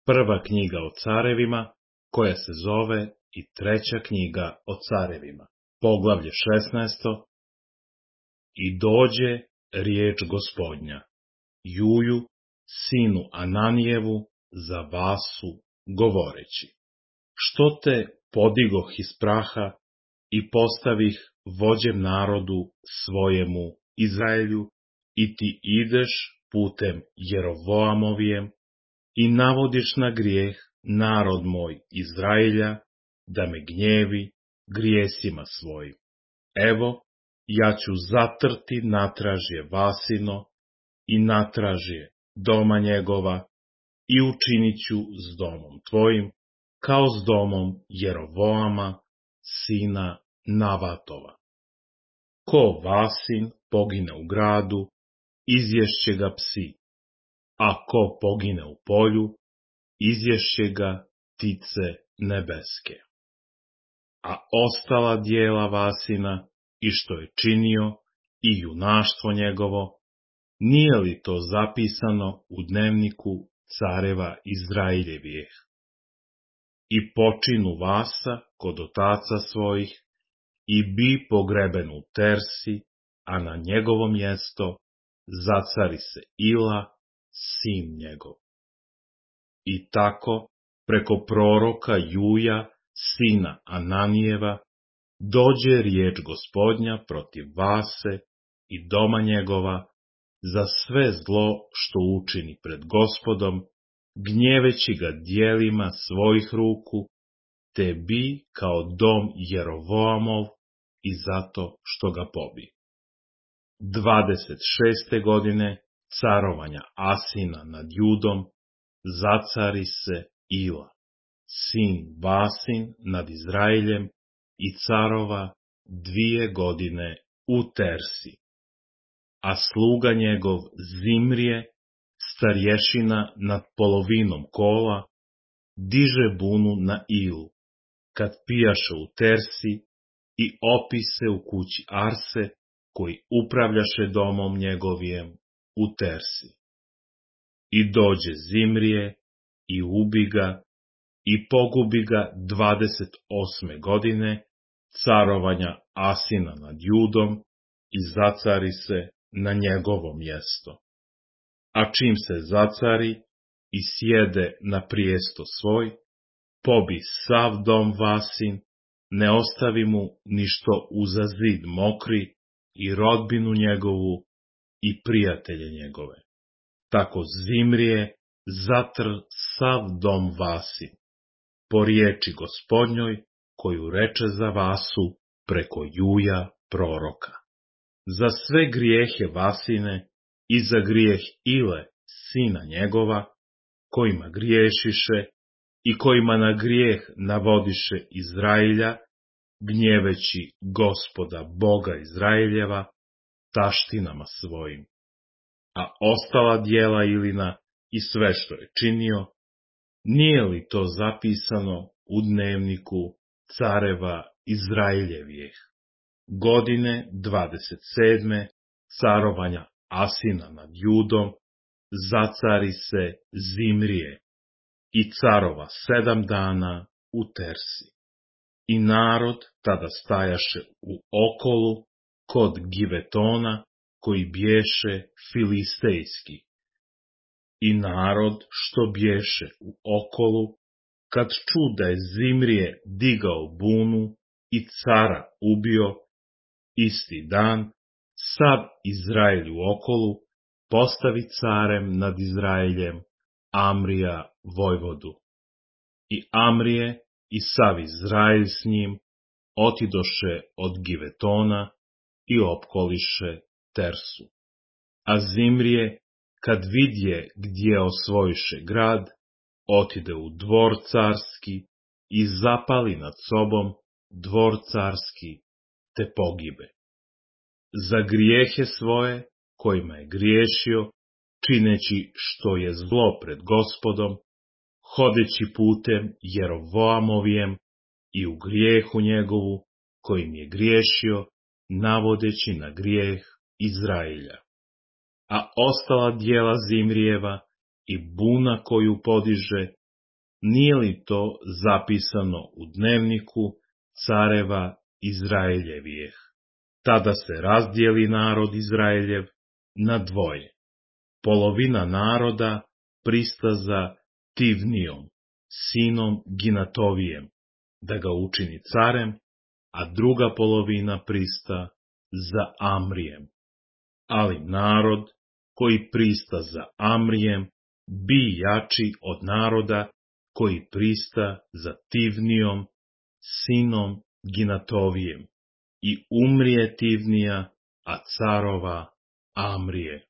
Prva knjiga o carevima, koja se zove i treća knjiga o carevima. Poglavlje 16. I dođe riječ Gospodnja, Juju, sinu Ananijevu, za Vasu, govoreći: Što te podigoh iz praha i postavih vođem narodu svojemu Izraelju, i ti ideš putem Jerovoamovijem i navodiš na grijeh narod moj Izraelja, da me gnjevi grijesima svojim. Evo, ja ću zatrti natražje Vasino i natražje doma njegova i učinit ću s domom tvojim kao s domom Jerovoama, sina Navatova. Ko Vasin pogine u gradu, izješće ga psi, a ko pogine u polju, izješće ga ptice nebeske. A ostala dijela Vasina i što je činio i junaštvo njegovo, nije li to zapisano u dnevniku careva Izraeljevih? I počinu Vasa kod otaca svojih i bi pogreben u Tersi, a na njegovo mjesto zacari se Ila, sin njegov. I tako, preko proroka Juja, sina Ananijeva, dođe riječ Gospodnja protiv Vase i doma njegova za sve zlo što učini pred Gospodom, gnjeveći ga djelima svojih ruku, te bi kao dom Jerovoamov i zato što ga pobi. 26. godine carovanja Asina nad Judom zacari se Ila, sin Vasin, nad Izraeljem i carova 2 godine u Tersi. A sluga njegov Zimrije, starješina nad polovinom kola, diže bunu na Ilu, kad pijaše u Tersi, i opise u kući Arse, koji upravljaše domom njegovijem u Tersi. I dođe Zimrije i ubi ga i pogubi ga 28. godine carovanja Asina nad Judom i zacari se na njegovo mjesto. A čim se zacari i sjede na prijesto svoj, pobi sav dom Vasin, ne ostavi mu ništo uza zid mokri, i rodbinu njegovu i prijatelje njegove. Tako Zimrije zatr sav dom Vasin, po riječi Gospodnjoj, koju reče za Vasu preko Juja proroka. Za sve grijehe Vasine i za grijeh Ile, sina njegova, kojima griješiše i kojima na grijeh navodiše Izraelja, gnjeveći Gospoda Boga Izraeljeva taštinama svojim. A ostala dijela Ilina i sve što je činio, nije li to zapisano u dnevniku careva Izraeljevih? Godine 27. carovanja Asina nad Judom zacari se Zimrije i carova 7 dana u Tersi. I narod tada stajaše u okolu kod Givetona, koji bješe filistejski. I narod što bješe u okolu, kad ču da je Zimrije digao bunu i cara ubio, isti dan sav Izraelj u okolu postavi carem nad Izraeljem Amrija vojvodu. I Amrije i sav Izraelj s njim otidoše od Givetona i opkoliše Tersu. A Zimrije, kad vidje gdje osvojiše grad, otide u dvor carski i zapali nad sobom dvor carski, te pogibe. Za grijehe svoje, kojima je griješio, čineći što je zlo pred Gospodom, hodeći putem Jerovoamovijem i u grijehu njegovu, kojim je griješio, navodeći na grijeh Izraelja. A ostala dijela Zimrijeva i buna koju podiže, nije li to zapisano u dnevniku careva Izraeljevijeh? Tada se razdijeli narod Izraeljev na dvoje. Polovina naroda prista za Tivnijom, sinom Ginatovijem, da ga učini carem, a druga polovina prista za Amrijem. Ali narod koji prista za Amrijem bi jači od naroda koji prista za Tivnijom, sinom Ginatovijem, i umrije Tivnija, a carova Amrije.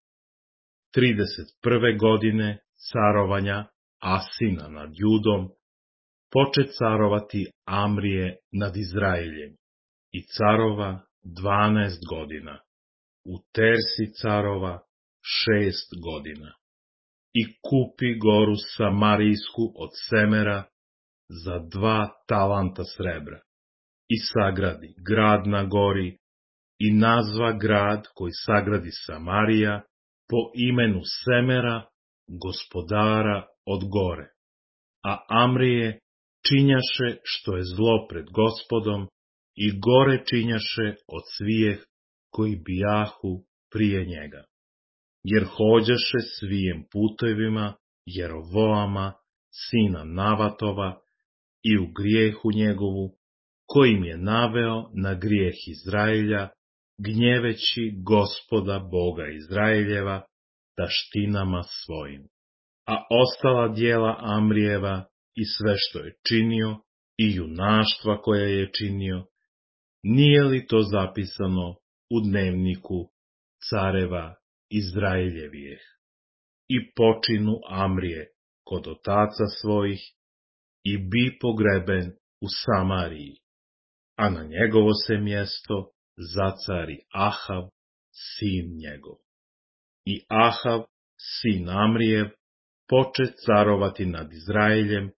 31. godine carovanja Asina nad Judom poče carovati Amrije nad Izraeljem i carova 12 godina. U Tersi carova 6 godina. I kupi goru Samarijsku od Semera za 2 talanta srebra. I sagradi grad na gori i nazva grad koji sagradi Samarija po imenu Semera, gospodara od gore. A Amrije činjaše što je zlo pred Gospodom i gore činjaše od svijeh koji bijahu prije njega. Jer hođaše svijem putevima Jerovoama, sina Navatova, i u grijehu njegovu, kojim je naveo na grijeh Izraelja, gnjeveći Gospoda Boga Izraeljeva taštinama svojim. A ostala djela Amrijeva i sve što je činio i junaštva koja je činio, nije li to zapisano u dnevniku careva Izraeljevijeh? I počinu Amrije kod otaca svojih i bi pogreben u Samariji, a na njegovo se mjesto zacari Ahav, sin njegov. I Ahav, sin Amrijev, poče carovati nad Izraeljem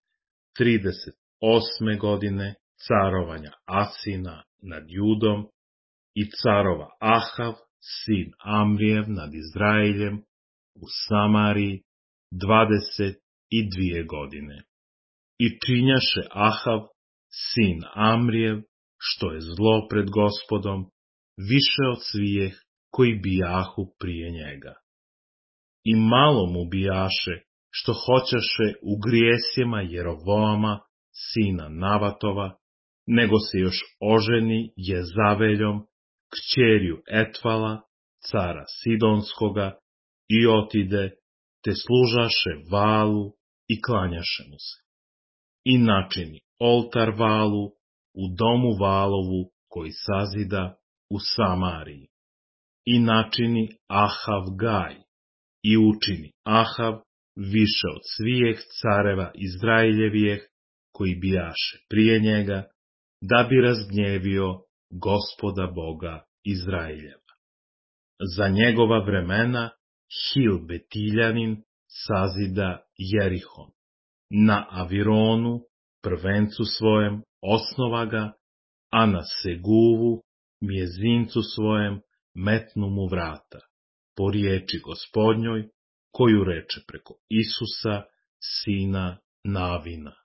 38. godine carovanja Asina nad Judom, i carova Ahav, sin Amrijev, nad Izraeljem u Samariji 22 godine. I činjaše Ahav, sin Amrijev, što je zlo pred Gospodom, više od svijeh koji bijahu prije njega. I malo mu bijaše što hoćaše u grijesima Jerovoama, sina Navatova, nego se još oženi Jezaveljom, kćerju Etvala, cara Sidonskoga, i otide, te služaše Valu i klanjaše mu se. I načini oltar Valu u domu Valovu koji sazida u Samariji. I načini Ahav Gaj, i učini Ahav više od svijeh careva Izraeljevijeh koji bijaše prije njega, da bi razgnjevio Gospoda Boga Izraeljeva. Za njegova vremena Hil Betiljanin sazida Jerihon. Na Avironu, prvencu svojem, osnova ga, a na Seguvu, mjezincu svojem, metnu mu vrata, po riječi Gospodnjoj, koju reče preko Isusa, sina Navina.